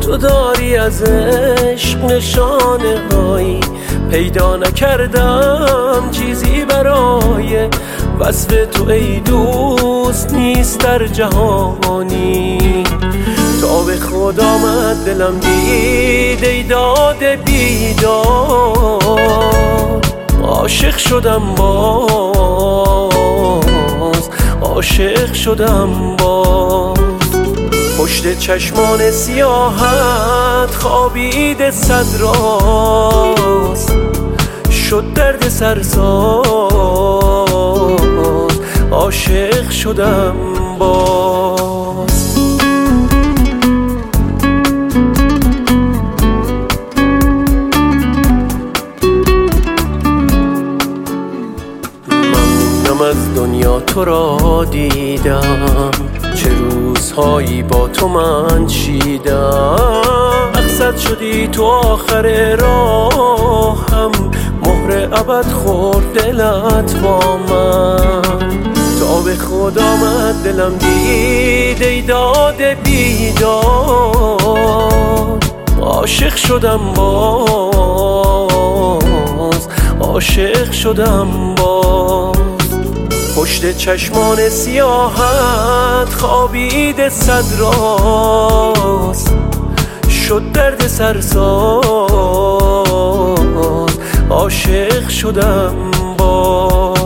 تو داری از عشق نشانه هایی، پیدا نکردم چیزی برای وصف تو ای دوست نیست در جهانی. تا به خود آمد دلم دید ای داد بیدار، عاشق شدم باز، عاشق شدم باز. پشت چشمان سیاهت خوابیده صد راز، شد درد سرساز، عاشق شدم باز. ممنونم از دنیا تو را دیدم، چه روزهایی با تو من چیدم. مقصد شدی تو آخر راهم، مهر ابد خورد دلت با من. تا به خود آمد دلم دید ای داد بیدار، عاشق شدم باز، عاشق شدم باز. پشت چشمان سیاهت خوابیده صد راز، شد درد سرساز، عاشق شدم باز.